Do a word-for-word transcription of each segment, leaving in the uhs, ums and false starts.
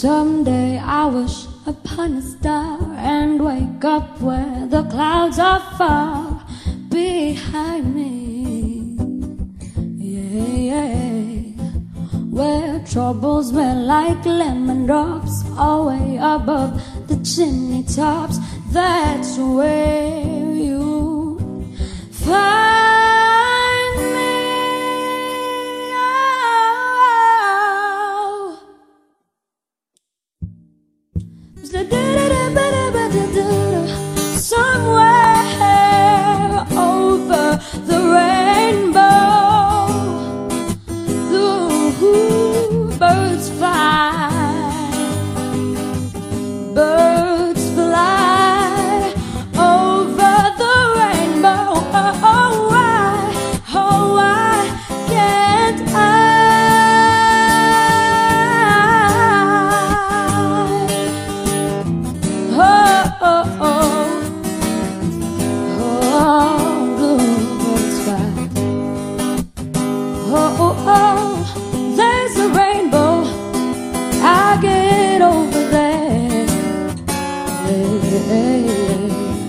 Someday I wish upon a star and wake up where the clouds are far behind me. Yeah, yeah. Where troubles smell like lemon drops, all way above the chimney tops. That's where you find me. Somewhere over the rainbow, the birds fly, birds fly over the rainbow. Oh, why, oh, why can't I? Oh, oh, oh. Oh, oh, oh, there's a rainbow, I'll get over there. Hey, hey, hey.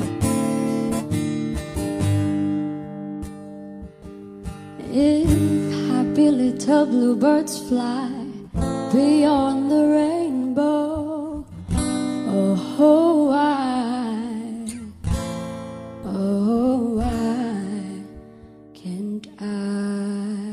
If happy little bluebirds fly beyond the rainbow, oh, why, oh, why can't I?